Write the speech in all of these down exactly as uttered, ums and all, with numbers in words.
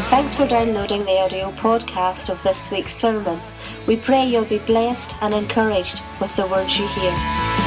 Thanks for downloading the audio podcast of this week's sermon. We pray you'll be blessed and encouraged with the words you hear.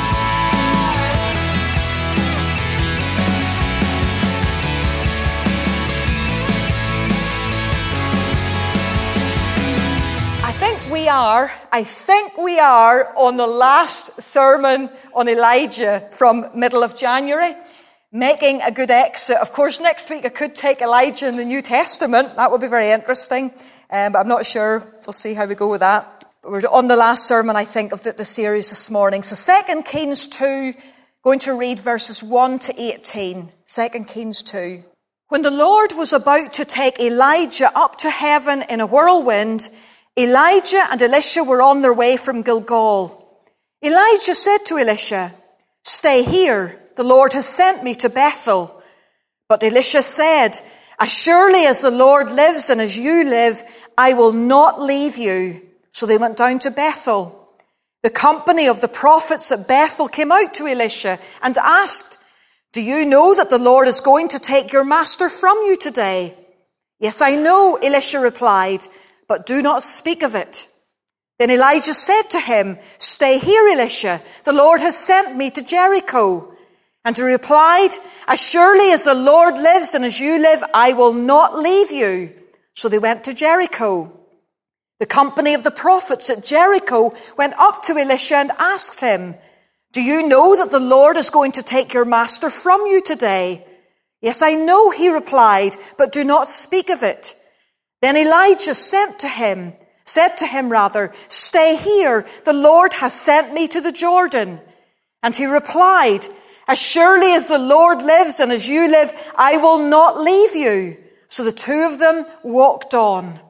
I think we are, I think we are on the last sermon on Elijah from middle of January. Making a good exit. Of course, next week I could take Elijah in the New Testament. That would be very interesting. Um, but I'm not sure. We'll see how we go with that. But we're on the last sermon, I think, of the, the series this morning. So Second Kings two, going to read verses one to eighteen. Second Kings two. When the Lord was about to take Elijah up to heaven in a whirlwind, Elijah and Elisha were on their way from Gilgal. Elijah said to Elisha, "Stay here. The Lord has sent me to Bethel." But Elisha said, "As surely as the Lord lives and as you live, I will not leave you." So they went down to Bethel. The company of the prophets at Bethel came out to Elisha and asked, "Do you know that the Lord is going to take your master from you today?" "Yes, I know," Elisha replied, "but do not speak of it." Then Elijah said to him, "Stay here, Elisha. The Lord has sent me to Jericho." And he replied, "As surely as the Lord lives and as you live, I will not leave you." So they went to Jericho. The company of the prophets at Jericho went up to Elisha and asked him, "Do you know that the Lord is going to take your master from you today?" "Yes, I know," he replied, "but do not speak of it." Then Elijah sent to him, said to him rather, "Stay here. The Lord has sent me to the Jordan." And he replied, "As surely as the Lord lives and as you live, I will not leave you." So the two of them walked on.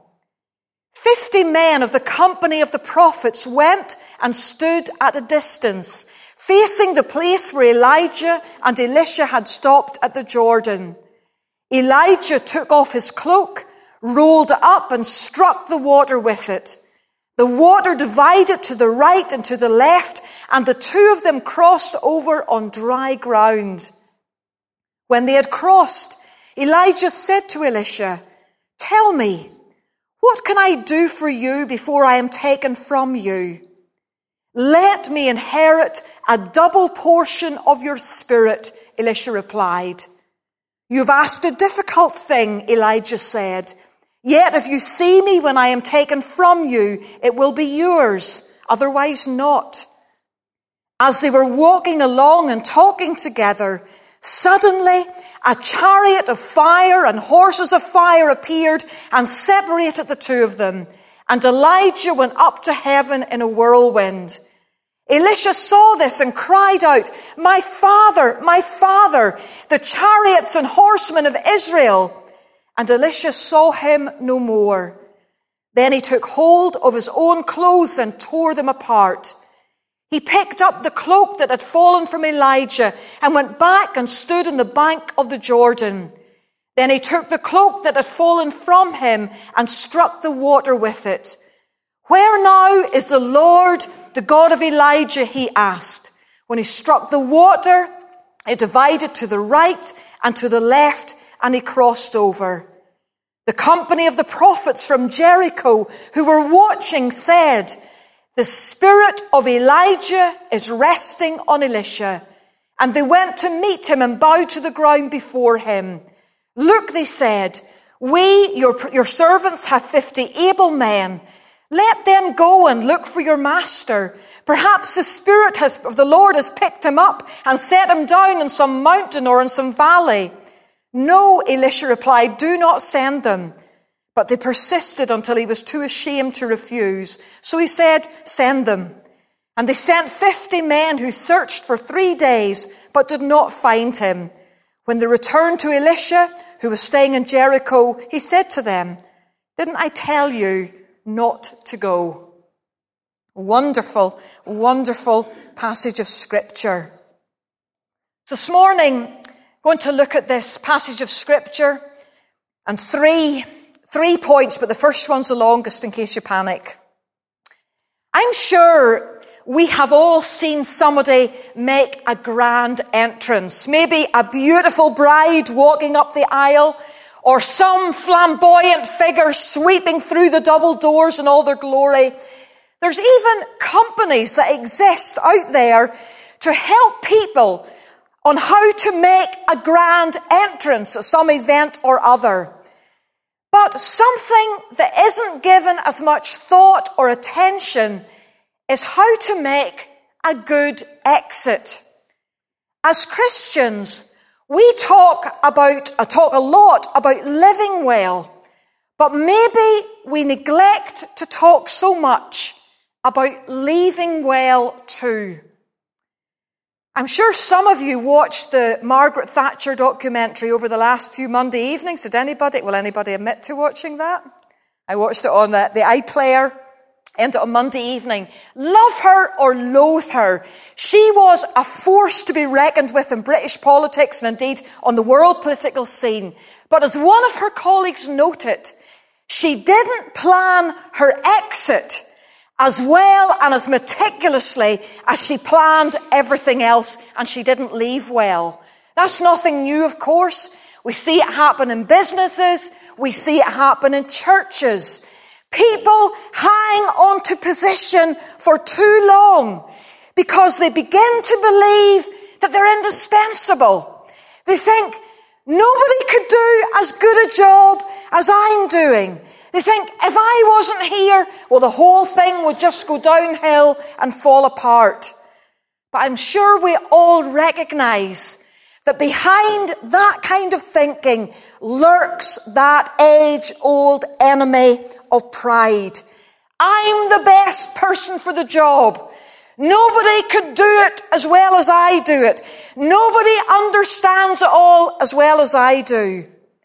Fifty men of the company of the prophets went and stood at a distance, facing the place where Elijah and Elisha had stopped at the Jordan. Elijah took off his cloak, rolled it up and struck the water with it. The water divided to the right and to the left, and the two of them crossed over on dry ground. When they had crossed, Elijah said to Elisha, "Tell me, what can I do for you before I am taken from you?" "Let me inherit a double portion of your spirit," Elisha replied. "You've asked a difficult thing," Elijah said. "Yet if you see me when I am taken from you, it will be yours, otherwise not." As they were walking along and talking together, suddenly a chariot of fire and horses of fire appeared and separated the two of them, and Elijah went up to heaven in a whirlwind. Elisha saw this and cried out, "My father, my father, the chariots and horsemen of Israel!" And Elisha saw him no more. Then he took hold of his own clothes and tore them apart. He picked up the cloak that had fallen from Elijah and went back and stood on the bank of the Jordan. Then he took the cloak that had fallen from him and struck the water with it. "Where now is the Lord, the God of Elijah?" he asked. When he struck the water, it divided to the right and to the left, and he crossed over. The company of the prophets from Jericho who were watching said, "The spirit of Elijah is resting on Elisha." And they went to meet him and bowed to the ground before him. "Look," they said, "we, your, your servants, have fifty able men. Let them go and look for your master. Perhaps the Spirit has, of the Lord has picked him up and set him down in some mountain or in some valley." "No," Elisha replied, "do not send them." But they persisted until he was too ashamed to refuse. So he said, "Send them." And they sent fifty men who searched for three days, but did not find him. When they returned to Elisha, who was staying in Jericho, he said to them, "Didn't I tell you not to go?" Wonderful, wonderful passage of Scripture. This morning, going to look at this passage of Scripture and three, three points, but the first one's the longest in case you panic. I'm sure we have all seen somebody make a grand entrance. Maybe a beautiful bride walking up the aisle, or some flamboyant figure sweeping through the double doors in all their glory. There's even companies that exist out there to help people on how to make a grand entrance at some event or other. But something that isn't given as much thought or attention is how to make a good exit. As Christians, we talk about, I talk a lot about living well, but maybe we neglect to talk so much about leaving well too. I'm sure some of you watched the Margaret Thatcher documentary over the last few Monday evenings. Did anybody, will anybody admit to watching that? I watched it on the, the iPlayer and on Monday evening. Love her or loathe her, she was a force to be reckoned with in British politics and indeed on the world political scene. But as one of her colleagues noted, she didn't plan her exit as well and as meticulously as she planned everything else, and she didn't leave well. That's nothing new, of course. We see it happen in businesses. We see it happen in churches. People hang on to position for too long because they begin to believe that they're indispensable. They think, nobody could do as good a job as I'm doing. They think, if I wasn't here, well, the whole thing would just go downhill and fall apart. But I'm sure we all recognize that behind that kind of thinking lurks that age-old enemy of pride. I'm the best person for the job. Nobody could do it as well as I do it. Nobody understands it all as well as I do.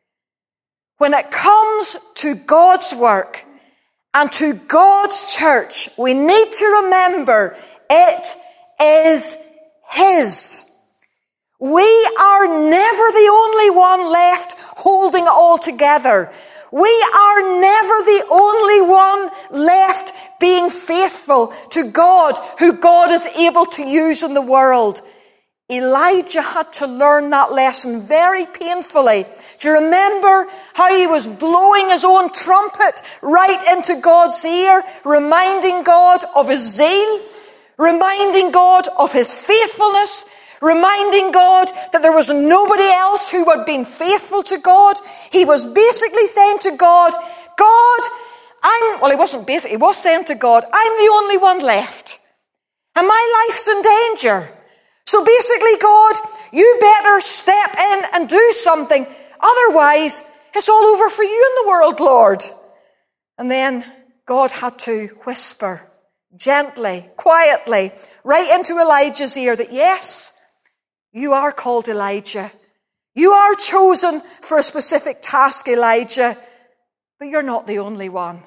When it comes to God's work and to God's church, we need to remember it is His. We are never the only one left holding it all together. We are never the only one left being faithful to God, who God is able to use in the world. Elijah had to learn that lesson very painfully. Do you remember how he was blowing his own trumpet right into God's ear, reminding God of his zeal, reminding God of his faithfulness, reminding God that there was nobody else who had been faithful to God? He was basically saying to God, God, I'm, well, he wasn't basically, he was saying to God, I'm the only one left, and my life's in danger. So basically, God, you better step in and do something. Otherwise, it's all over for you in the world, Lord. And then God had to whisper gently, quietly, right into Elijah's ear that, yes, you are called Elijah. You are chosen for a specific task, Elijah, but you're not the only one.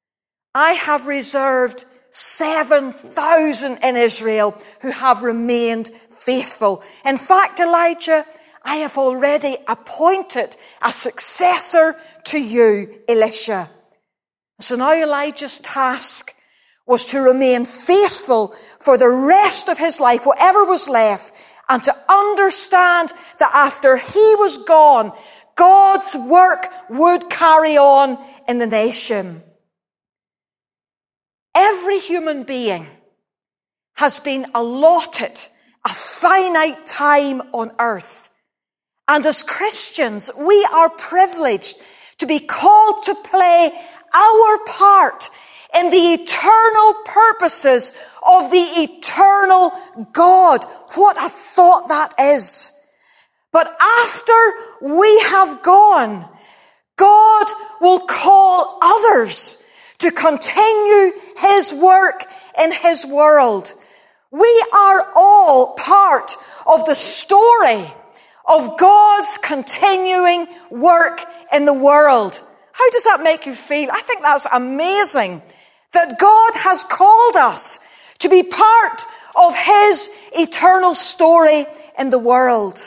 I have reserved seven thousand in Israel who have remained faithful. In fact, Elijah, I have already appointed a successor to you, Elisha. So now Elijah's task was to remain faithful for the rest of his life, whatever was left, and to understand that after he was gone, God's work would carry on in the nation. Every human being has been allotted a finite time on earth. And as Christians, we are privileged to be called to play our part in the eternal purposes of the eternal God. What a thought that is. But after we have gone, God will call others to continue His work in His world. We are all part of the story of God's continuing work in the world. How does that make you feel? I think that's amazing that God has called us to be part of His eternal story in the world.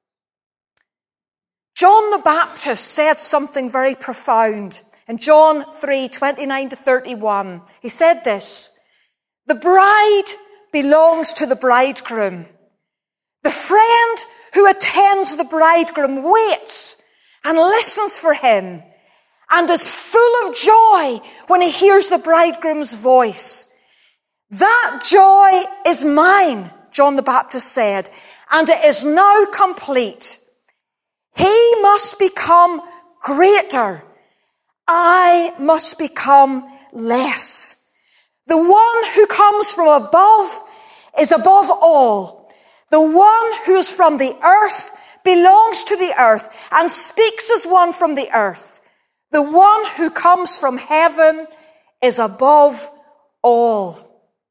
John the Baptist said something very profound. In John three, twenty-nine to thirty-one, he said this: the bride belongs to the bridegroom. The friend who attends the bridegroom waits and listens for him and is full of joy when he hears the bridegroom's voice. That joy is mine, John the Baptist said, and it is now complete. He must become greater. I must become less. The one who comes from above is above all. The one who is from the earth belongs to the earth and speaks as one from the earth. The one who comes from heaven is above all.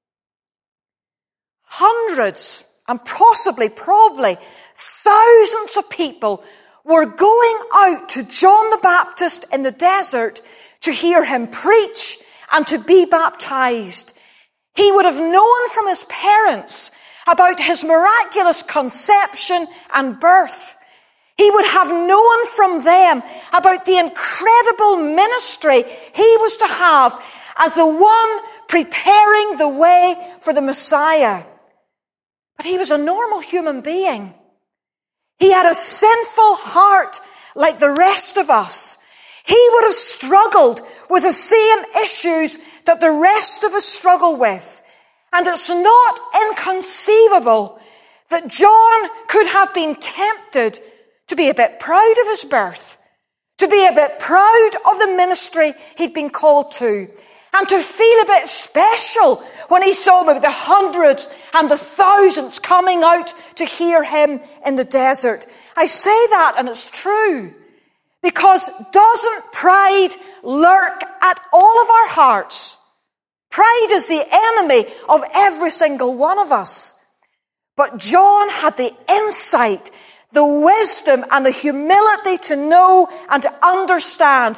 Hundreds and possibly, probably thousands of people were going out to John the Baptist in the desert to hear him preach and to be baptized. He would have known from his parents about his miraculous conception and birth. He would have known from them about the incredible ministry he was to have as the one preparing the way for the Messiah. But he was a normal human being. He had a sinful heart like the rest of us. He would have struggled with the same issues that the rest of us struggle with. And it's not inconceivable that John could have been tempted to be a bit proud of his birth, to be a bit proud of the ministry he'd been called to, and to feel a bit special when he saw maybe the hundreds and the thousands coming out to hear him in the desert. I say that, and it's true, because doesn't pride lurk at all of our hearts? Pride is the enemy of every single one of us. But John had the insight, the wisdom, and the humility to know and to understand,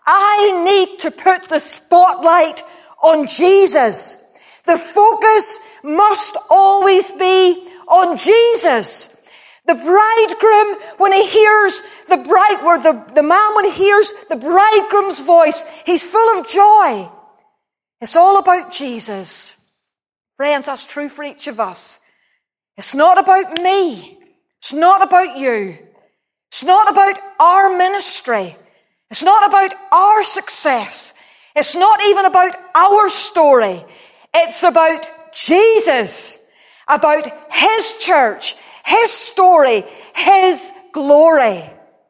I need to put the spotlight on Jesus. The focus must always be on Jesus. The bridegroom, when he hears the bride, or the, the man, when he hears the bridegroom's voice, he's full of joy. It's all about Jesus. Friends, that's true for each of us. It's not about me. It's not about you. It's not about our ministry. It's not about our success. It's not even about our story. It's about Jesus, about his church, his story, his glory.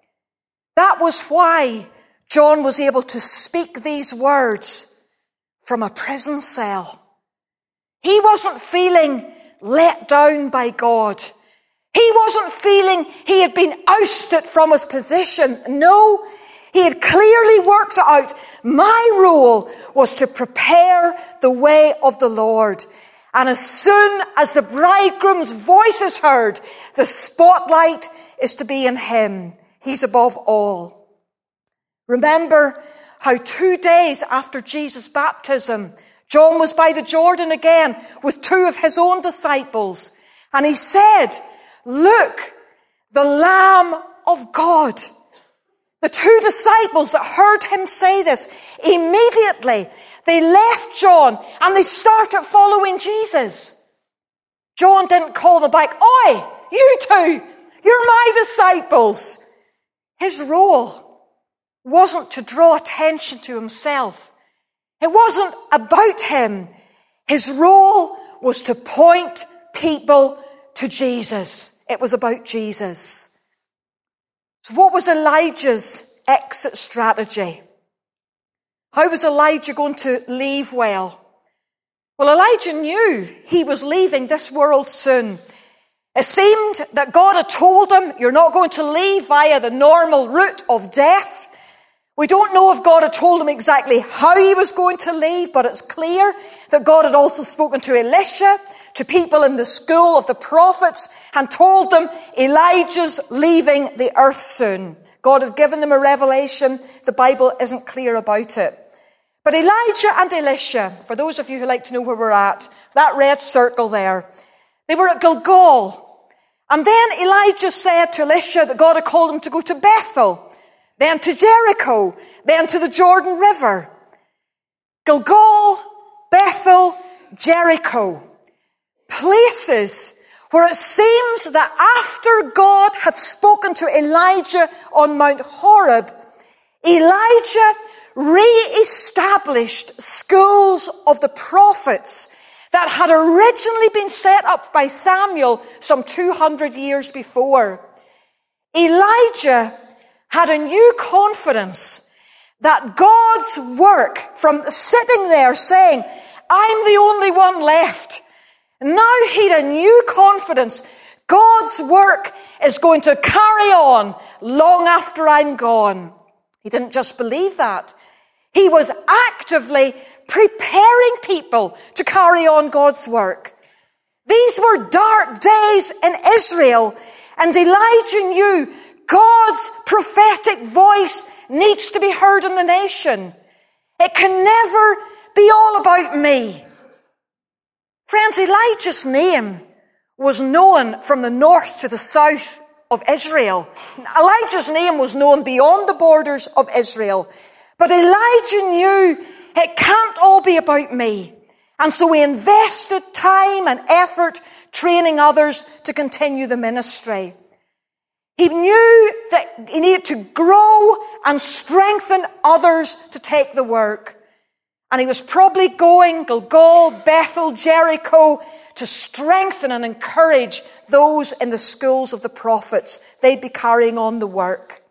That was why John was able to speak these words from a prison cell. He wasn't feeling let down by God. He wasn't feeling he had been ousted from his position. No, he had clearly worked out, my role was to prepare the way of the Lord. And as soon as the bridegroom's voice is heard, the spotlight is to be in him. He's above all. Remember how two days after Jesus' baptism, John was by the Jordan again with two of his own disciples. And he said, look, the Lamb of God. The two disciples that heard him say this, immediately they left John and they started following Jesus. John didn't call them back, oi, you two, you're my disciples. His role wasn't to draw attention to himself. It wasn't about him. His role was to point people to Jesus. It was about Jesus. So what was Elijah's exit strategy? How was Elijah going to leave well? Well, Elijah knew he was leaving this world soon. It seemed that God had told him, you're not going to leave via the normal route of death. We don't know if God had told him exactly how he was going to leave, but it's clear that God had also spoken to Elisha, to people in the school of the prophets, and told them Elijah's leaving the earth soon. God had given them a revelation. The Bible isn't clear about it. But Elijah and Elisha, for those of you who like to know where we're at, that red circle there, they were at Gilgal. And then Elijah said to Elisha that God had called him to go to Bethel, then to Jericho, then to the Jordan River. Gilgal, Bethel, Jericho. Places where it seems that after God had spoken to Elijah on Mount Horeb, Elijah re-established schools of the prophets that had originally been set up by Samuel some two hundred years before. Elijah had a new confidence that God's work, from sitting there saying, I'm the only one left, now he'd a new confidence. God's work is going to carry on long after I'm gone. He didn't just believe that. He was actively preparing people to carry on God's work. These were dark days in Israel, and Elijah knew God's prophetic voice needs to be heard in the nation. It can never be all about me. Friends, Elijah's name was known from the north to the south of Israel. Elijah's name was known beyond the borders of Israel. But Elijah knew it can't all be about me. And so he invested time and effort training others to continue the ministry. He knew that he needed to grow and strengthen others to take the work. And he was probably going Gilgal, Bethel, Jericho to strengthen and encourage those in the schools of the prophets. They'd be carrying on the work.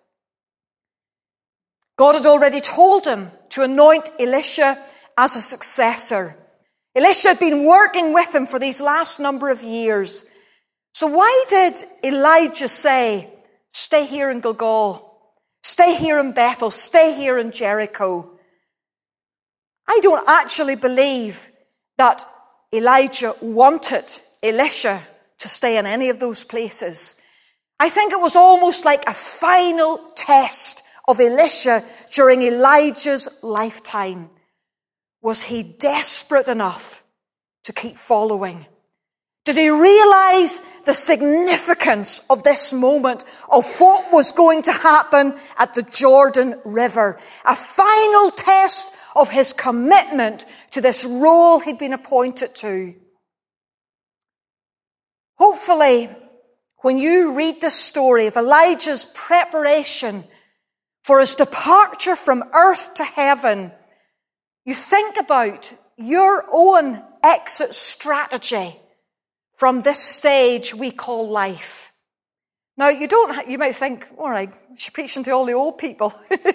God had already told him to anoint Elisha as a successor. Elisha had been working with him for these last number of years. So why did Elijah say, stay here in Gilgal, stay here in Bethel, stay here in Jericho? I don't actually believe that Elijah wanted Elisha to stay in any of those places. I think it was almost like a final test of Elisha during Elijah's lifetime. Was he desperate enough to keep following? Did he realize the significance of this moment, of what was going to happen at the Jordan River? A final test of his commitment to this role he'd been appointed to. Hopefully, when you read the story of Elijah's preparation for his departure from earth to heaven, you think about your own exit strategy from this stage we call life. Now, you don't, ha- you might think, all right, she's preaching to all the old people.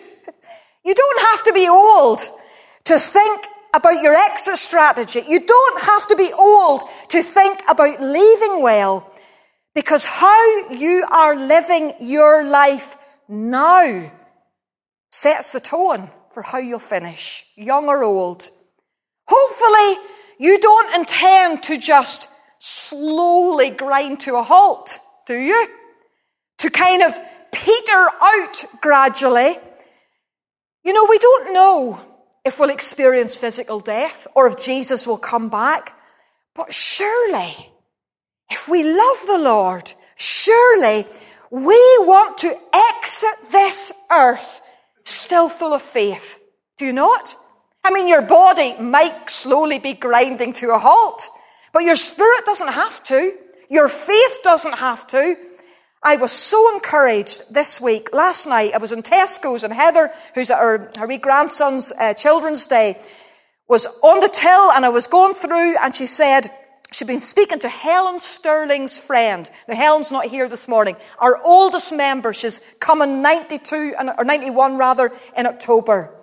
You don't have to be old to think about your exit strategy. You don't have to be old to think about leaving well, because how you are living your life now sets the tone for how you'll finish, young or old. Hopefully, you don't intend to just slowly grind to a halt, do you? To kind of peter out gradually. You know, we don't know if we'll experience physical death or if Jesus will come back. But surely, if we love the Lord, surely we want to exit this earth still full of faith. Do you not? I mean, your body might slowly be grinding to a halt, but your spirit doesn't have to. Your faith doesn't have to. I was so encouraged this week. Last night, I was in Tesco's, and Heather, who's at her, her wee grandson's uh, Children's Day, was on the till, and I was going through, and she said she'd been speaking to Helen Sterling's friend. Now, Helen's not here this morning. Our oldest member, she's coming ninety-two, or ninety-one rather, in October.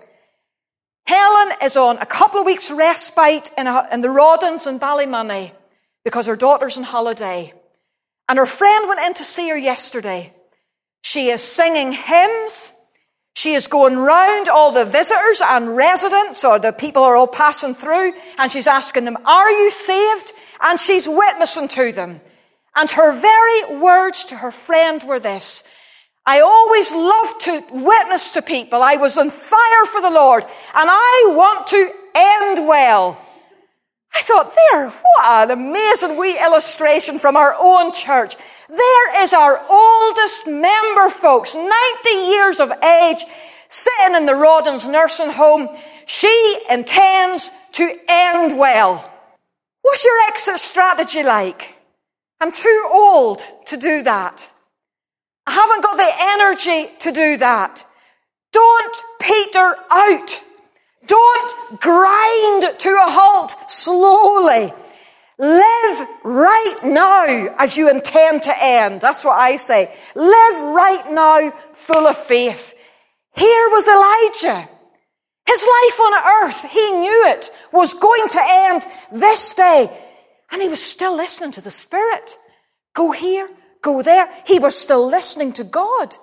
Helen is on a couple of weeks respite in, a, in the Rawdons in Ballymoney because her daughter's on holiday. And her friend went in to see her yesterday. She is singing hymns. She is going round all the visitors and residents, or the people who are all passing through, and she's asking them, are you saved? And she's witnessing to them. And her very words to her friend were this: I always loved to witness to people. I was on fire for the Lord, and I want to end well. I thought, there, what an amazing wee illustration from our own church. There is our oldest member, folks, ninety years of age, sitting in the Rawdons nursing home. She intends to end well. What's your exit strategy like? I'm too old to do that. I haven't got the energy to do that. Don't peter out. Don't grind to a halt slowly. Live right now as you intend to end. That's what I say. Live right now full of faith. Here was Elijah. His life on earth, he knew it, was going to end this day. And he was still listening to the Spirit. Go here, go there. He was still listening to God.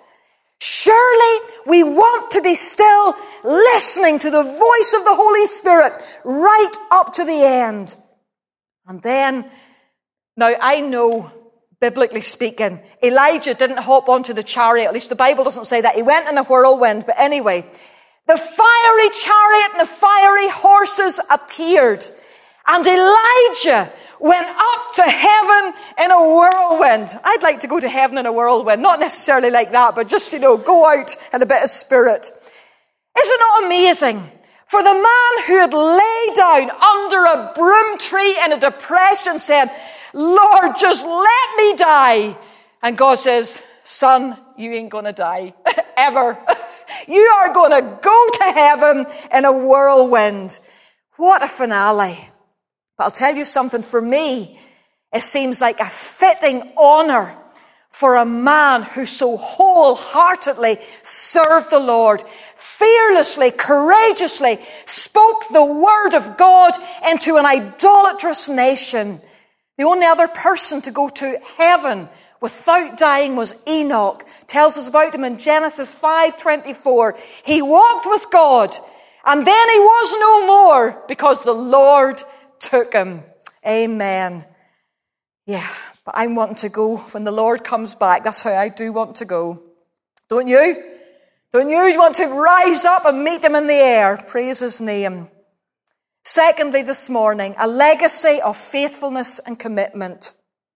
Surely we want to be still listening to the voice of the Holy Spirit right up to the end. And then, now I know, biblically speaking, Elijah didn't hop onto the chariot. At least the Bible doesn't say that. He went in a whirlwind. But anyway, the fiery chariot and the fiery horses appeared. And Elijah went up to heaven in a whirlwind. I'd like to go to heaven in a whirlwind. Not necessarily like that, but just, you know, go out in a bit of spirit. Is it not amazing? For the man who had laid down under a broom tree in a depression said, Lord, just let me die. And God says, son, you ain't going to die. Ever. You are going to go to heaven in a whirlwind. What a finale. But I'll tell you something, for me, it seems like a fitting honor for a man who so wholeheartedly served the Lord, fearlessly, courageously spoke the word of God into an idolatrous nation. The only other person to go to heaven without dying was Enoch. Tells us about him in Genesis five twenty-four. He walked with God, and then he was no more because the Lord took him. Amen. Yeah, but I'm wanting to go when the Lord comes back. That's how I do want to go. Don't you? Don't you want to rise up and meet him in the air? Praise his name. Secondly, this morning, a legacy of faithfulness and commitment.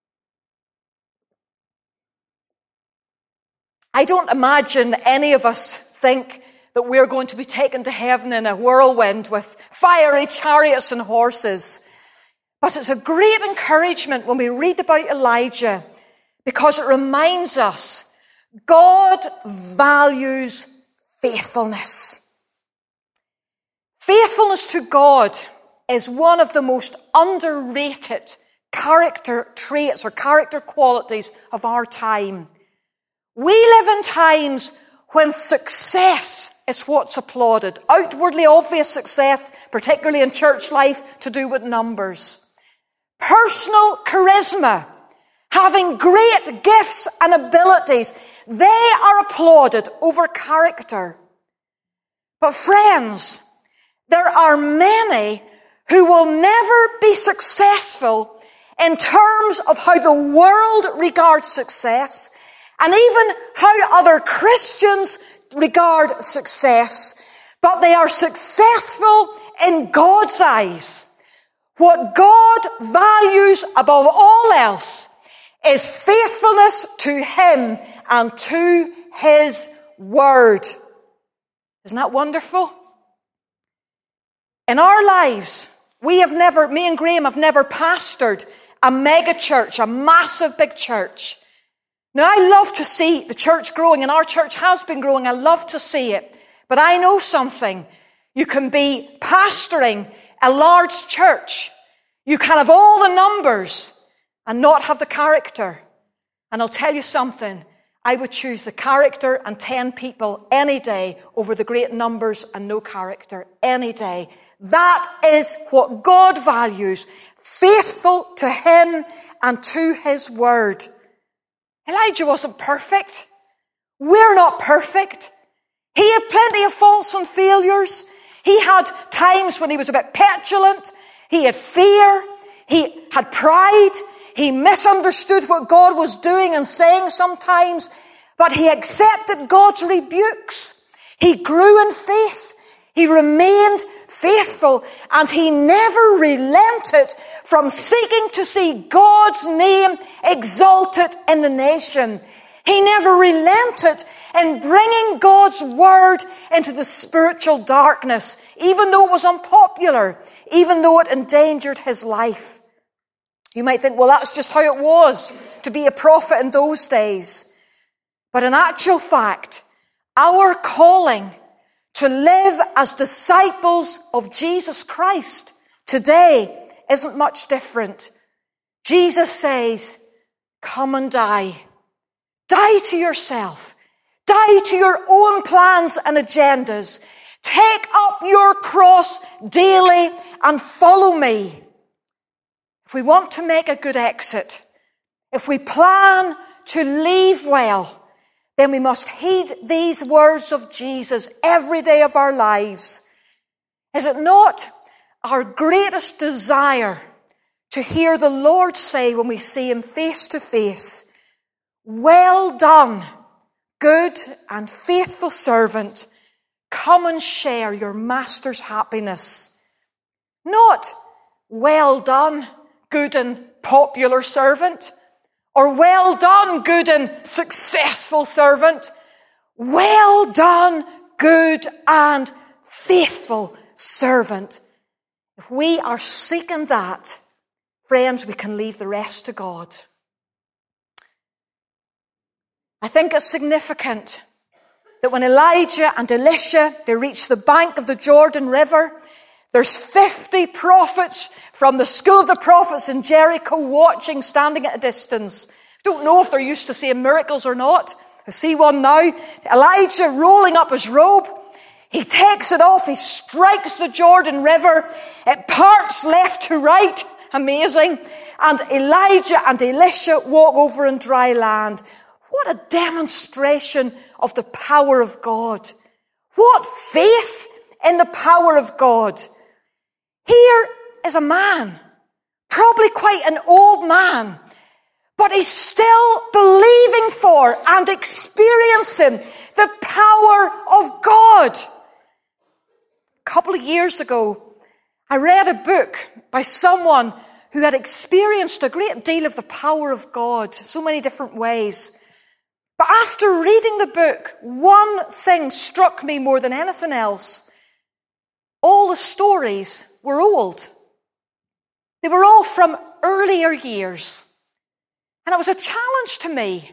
I don't imagine any of us think that we're going to be taken to heaven in a whirlwind with fiery chariots and horses. But it's a great encouragement when we read about Elijah, because it reminds us God values faithfulness. Faithfulness to God is one of the most underrated character traits or character qualities of our time. We live in times when success is what's applauded. Outwardly obvious success, particularly in church life, to do with numbers. Personal charisma, having great gifts and abilities, they are applauded over character. But friends, there are many who will never be successful in terms of how the world regards success, and even how other Christians regard success, but they are successful in God's eyes. What God values above all else is faithfulness to Him and to His Word. Isn't that wonderful? In our lives, we have never, me and Graham have never pastored a mega church, a massive big church. Now, I love to see the church growing, and our church has been growing. I love to see it. But I know something. You can be pastoring a large church. You can have all the numbers and not have the character. And I'll tell you something. I would choose the character and ten people any day over the great numbers and no character any day. That is what God values. Faithful to Him and to His Word. Elijah wasn't perfect. We're not perfect. He had plenty of faults and failures. He had times when he was a bit petulant. He had fear. He had pride. He misunderstood what God was doing and saying sometimes. But he accepted God's rebukes. He grew in faith. He remained faithful, and he never relented from seeking to see God's name exalted in the nation. He never relented in bringing God's word into the spiritual darkness, even though it was unpopular, even though it endangered his life. You might think, well, that's just how it was to be a prophet in those days. But in actual fact, our calling to live as disciples of Jesus Christ today isn't much different. Jesus says, come and die. Die to yourself. Die to your own plans and agendas. Take up your cross daily and follow me. If we want to make a good exit, if we plan to leave well, then we must heed these words of Jesus every day of our lives. Is it not our greatest desire to hear the Lord say when we see him face to face, well done, good and faithful servant, come and share your master's happiness. Not well done, good and popular servant, or well done, good and successful servant. Well done, good and faithful servant. If we are seeking that, friends, we can leave the rest to God. I think it's significant that when Elijah and Elisha, they reach the bank of the Jordan River, there's fifty prophets from the school of the prophets in Jericho watching, standing at a distance. I don't know if they're used to seeing miracles or not. I see one now. Elijah rolling up his robe. He takes it off. He strikes the Jordan River. It parts left to right. Amazing. And Elijah and Elisha walk over in dry land. What a demonstration of the power of God. What faith in the power of God. Here is a man, probably quite an old man, but he's still believing for and experiencing the power of God. A couple of years ago, I read a book by someone who had experienced a great deal of the power of God, so many different ways. But after reading the book, one thing struck me more than anything else. All the stories were old. They were all from earlier years. And it was a challenge to me.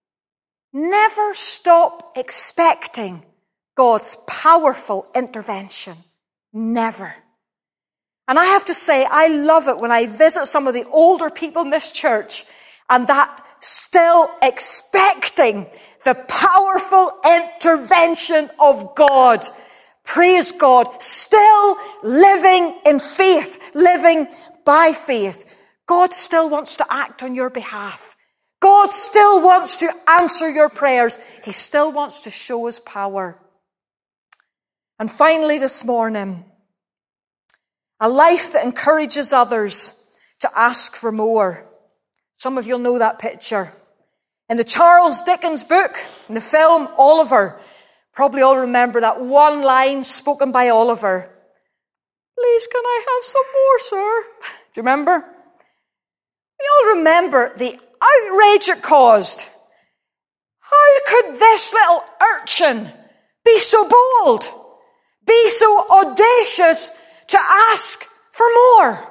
Never stop expecting God's powerful intervention. Never. And I have to say, I love it when I visit some of the older people in this church and that still expecting the powerful intervention of God. Praise God. Still living in faith, living by faith. God still wants to act on your behalf. God still wants to answer your prayers. He still wants to show his power. And finally this morning, a life that encourages others to ask for more. Some of you'll know that picture. In the Charles Dickens book, in the film Oliver, probably all remember that one line spoken by Oliver. Please, can I have some more, sir? Do you remember? We all remember the outrage it caused. How could this little urchin be so bold, be so audacious to ask for more?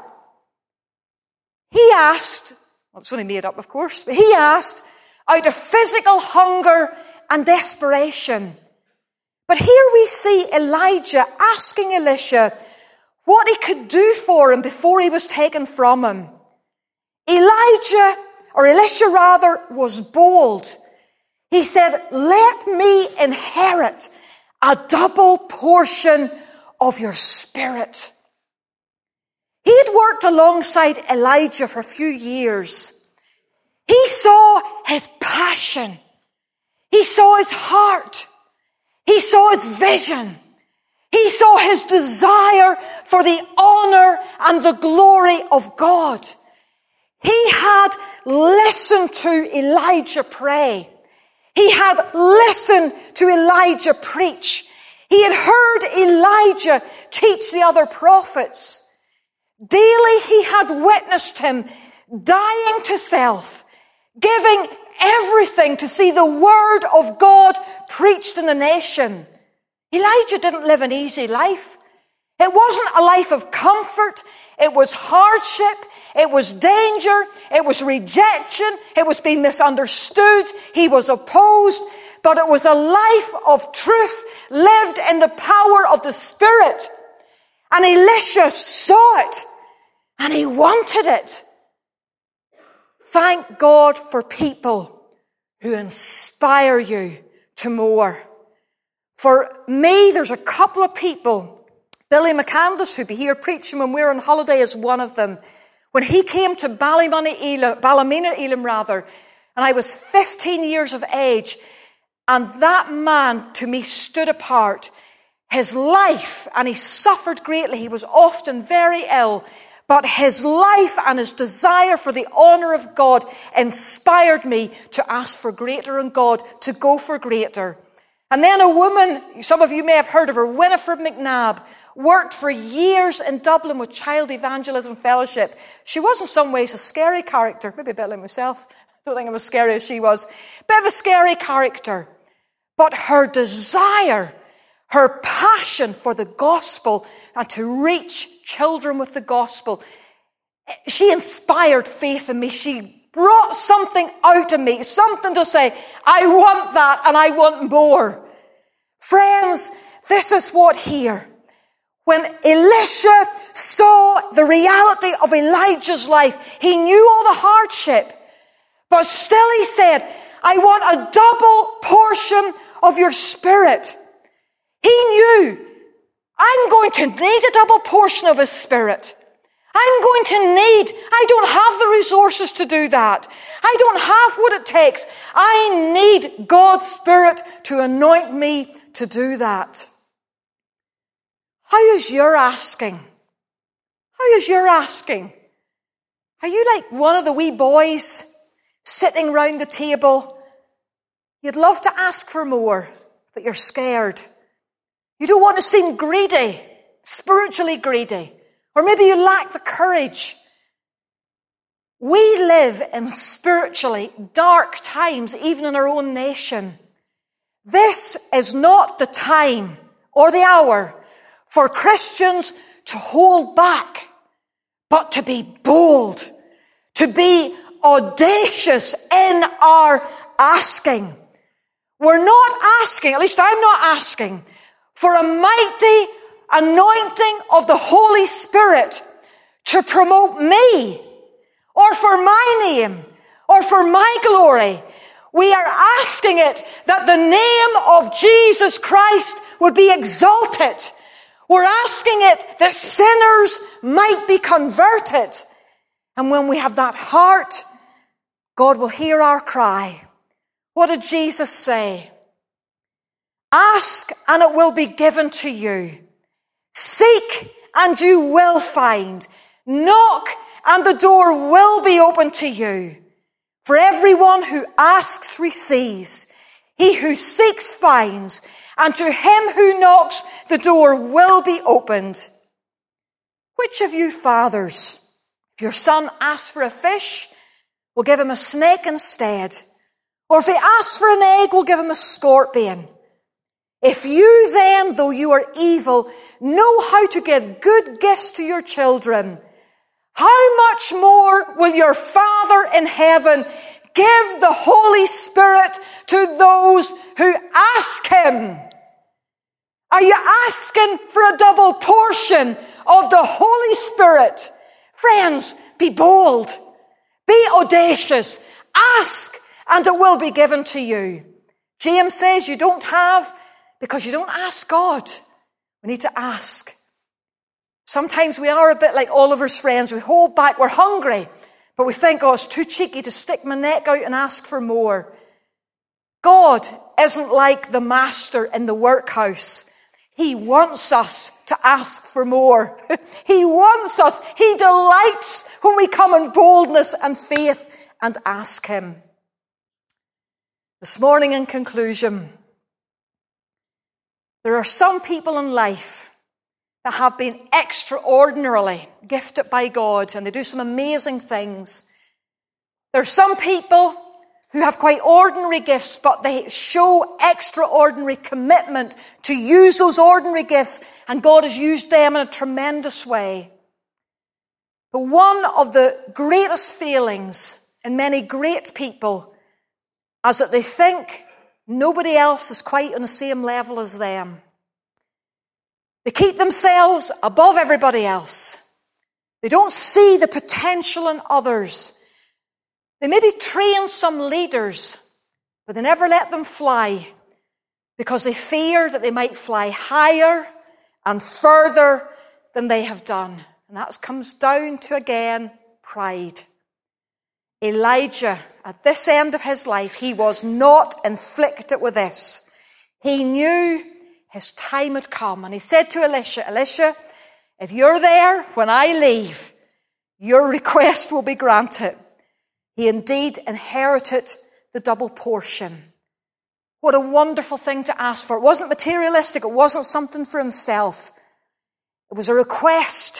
He asked, well, it's only made up, of course, but he asked out of physical hunger and desperation. But here we see Elijah asking Elisha what he could do for him before he was taken from him. Elijah, or Elisha rather, was bold. He said, let me inherit a double portion of your spirit. He had worked alongside Elijah for a few years. He saw his passion. He saw his heart. He saw his vision. He saw his desire for the honor and the glory of God. He had listened to Elijah pray. He had listened to Elijah preach. He had heard Elijah teach the other prophets. Daily he had witnessed him dying to self, giving everything to see the word of God preached in the nation. Elijah didn't live an easy life. It wasn't a life of comfort. It was hardship. It was danger. It was rejection. It was being misunderstood. He was opposed. But it was a life of truth lived in the power of the Spirit. And Elisha saw it. And he wanted it. Thank God for people who inspire you to more. For me, there's a couple of people. Billy McCandless, who'd be here preaching when we were on holiday, is one of them. When he came to Ballymena, Elim, Ballymena, Elim, rather, and I was fifteen years of age, and that man to me stood apart. His life, and he suffered greatly. He was often very ill. But his life and his desire for the honor of God inspired me to ask for greater in God, to go for greater. And then a woman, some of you may have heard of her, Winifred McNabb, worked for years in Dublin with Child Evangelism Fellowship. She was in some ways a scary character, maybe a bit like myself. I don't think I'm as scary as she was. Bit of a scary character. But her desire, her passion for the gospel and to reach children with the gospel, she inspired faith in me. She brought something out of me, something to say, I want that and I want more. Friends, this is what here. When Elisha saw the reality of Elijah's life, he knew all the hardship, but still he said, I want a double portion of your Spirit. He knew, I'm going to need a double portion of his Spirit. I'm going to need, I don't have the resources to do that. I don't have what it takes. I need God's Spirit to anoint me to do that. How is your asking? How is your asking? Are you like one of the wee boys sitting round the table? You'd love to ask for more, but you're scared. You don't want to seem greedy, spiritually greedy. Or maybe you lack the courage. We live in spiritually dark times, even in our own nation. This is not the time or the hour for Christians to hold back, but to be bold, to be audacious in our asking. We're not asking, at least I'm not asking, for a mighty anointing of the Holy Spirit to promote me or for my name or for my glory. We are asking it that the name of Jesus Christ would be exalted. We're asking it that sinners might be converted. And when we have that heart, God will hear our cry. What did Jesus say? Ask and it will be given to you. Seek and you will find. Knock and the door will be open to you. For everyone who asks receives. He who seeks finds. And to him who knocks, the door will be opened. Which of you fathers, if your son asks for a fish, will give him a snake instead? Or if he asks for an egg, will give him a scorpion? If you then, though you are evil, know how to give good gifts to your children, how much more will your Father in heaven give the Holy Spirit to those who ask him? Are you asking for a double portion of the Holy Spirit? Friends, be bold. Be audacious. Ask and it will be given to you. James says you don't have because you don't ask God. We need to ask. Sometimes we are a bit like Oliver's friends. We hold back. We're hungry. But we think, oh, it's too cheeky to stick my neck out and ask for more. God isn't like the master in the workhouse. He wants us to ask for more. He wants us. He delights when we come in boldness and faith and ask him. This morning, in conclusion, there are some people in life that have been extraordinarily gifted by God, and they do some amazing things. There are some people who have quite ordinary gifts, but they show extraordinary commitment to use those ordinary gifts, and God has used them in a tremendous way. But one of the greatest failings in many great people is that they think nobody else is quite on the same level as them. They keep themselves above everybody else. They don't see the potential in others. They maybe train some leaders, but they never let them fly because they fear that they might fly higher and further than they have done. And that comes down to, again, pride. Elijah, at this end of his life, he was not inflicted with this. He knew his time had come. And he said to Elisha, Elisha, if you're there when I leave, your request will be granted. He indeed inherited the double portion. What a wonderful thing to ask for. It wasn't materialistic. It wasn't something for himself. It was a request.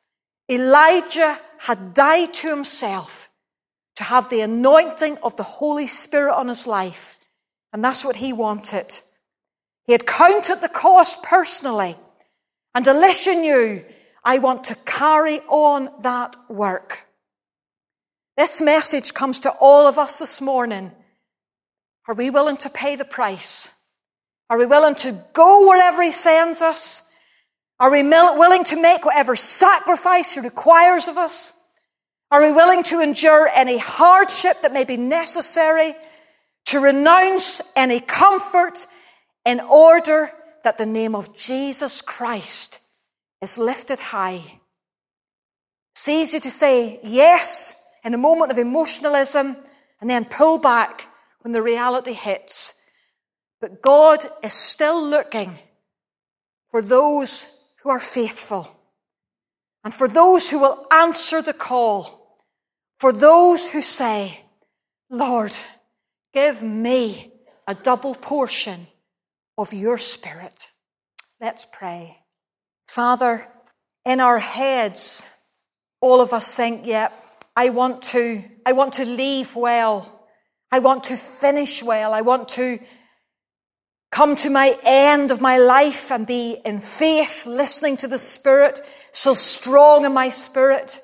Elijah had died to himself to have the anointing of the Holy Spirit on his life. And that's what he wanted. He had counted the cost personally. And Elisha knew, I want to carry on that work. This message comes to all of us this morning. Are we willing to pay the price? Are we willing to go wherever he sends us? Are we willing to make whatever sacrifice he requires of us? Are we willing to endure any hardship that may be necessary, to renounce any comfort in order that the name of Jesus Christ is lifted high? It's easy to say yes in a moment of emotionalism and then pull back when the reality hits. But God is still looking for those who are faithful, and for those who will answer the call, for those who say, Lord, give me a double portion of your Spirit. Let's pray. Father, in our heads, all of us think, yep, I want to, I want to leave well. I want to finish well. I want to come to my end of my life and be in faith, listening to the Spirit, so strong in my spirit.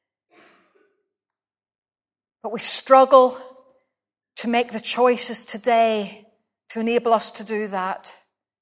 But we struggle to make the choices today to enable us to do that.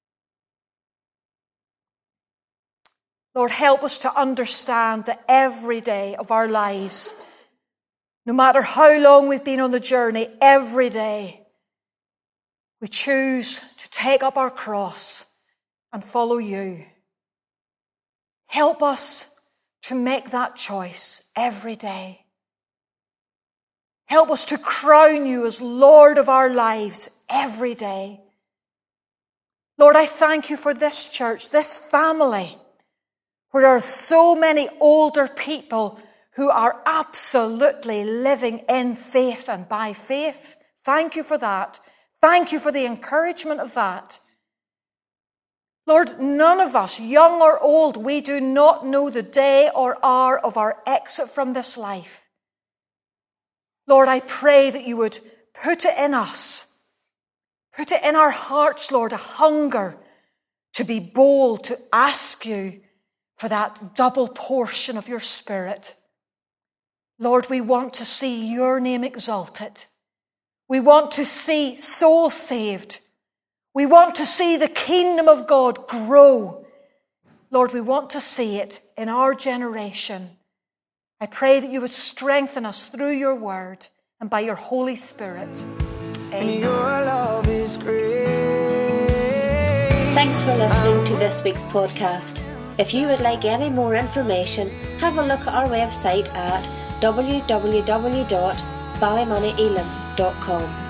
Lord, help us to understand that every day of our lives, no matter how long we've been on the journey, every day we choose to take up our cross and follow you. Help us to make that choice every day. Help us to crown you as Lord of our lives every day. Lord, I thank you for this church, this family, where there are so many older people who are absolutely living in faith and by faith. Thank you for that. Thank you for the encouragement of that. Lord, none of us, young or old, we do not know the day or hour of our exit from this life. Lord, I pray that you would put it in us, put it in our hearts, Lord, a hunger to be bold, to ask you for that double portion of your Spirit. Lord, we want to see your name exalted. We want to see souls saved. We want to see the kingdom of God grow. Lord, we want to see it in our generation. I pray that you would strengthen us through your word and by your Holy Spirit. Amen. Your love is great. Thanks for listening to this week's podcast. If you would like any more information, have a look at our website at w w w dot ballymoney elim dot com.